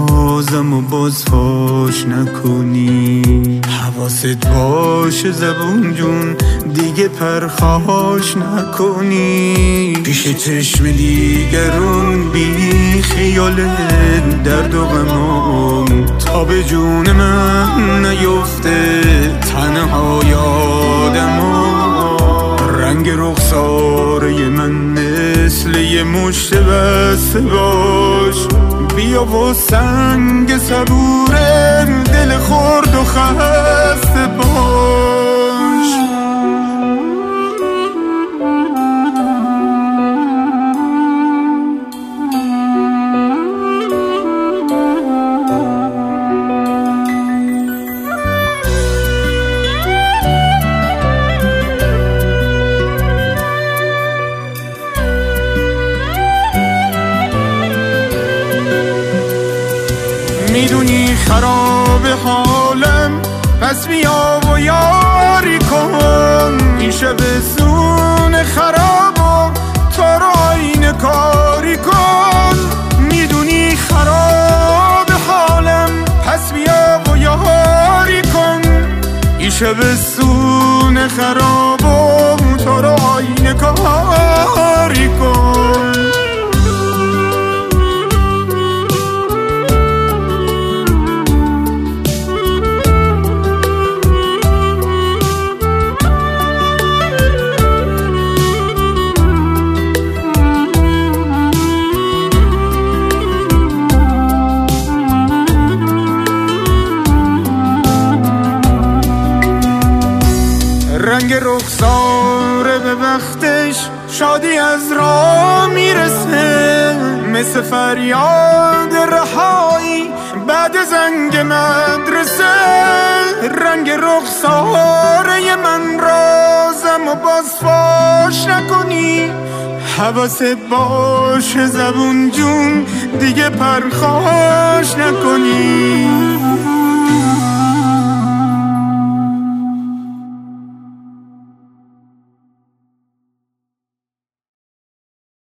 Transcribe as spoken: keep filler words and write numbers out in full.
رازم و باز فاش نکنی. حواست باشه زبون جون دیگه پرخاش نکنی. پیش چشم دیگرون بی خیالت درد و غمام تا به جون من نیفته تنها یادم. رنگ رخساره من مثل یه مشت بسته باش. بیا و سنگ صبورم دل خورد و خسته باش. میدونی خراب حالم پس بیا و یاری کن. این شب سون خرابم تو رو آینه کاری کن. میدونی خراب حالم پس بیا و یاری کن. این شب سون خرابم تو رو آینه کاری کن. رنگ رخساره به وقتش شادی از راه میرسه. مثل فریاد رهایی بعد زنگ مدرسه. رنگ رخساره من رازم و باز فاش نکنی. حواست باشه زبون جون دیگه پرخاش نکنی.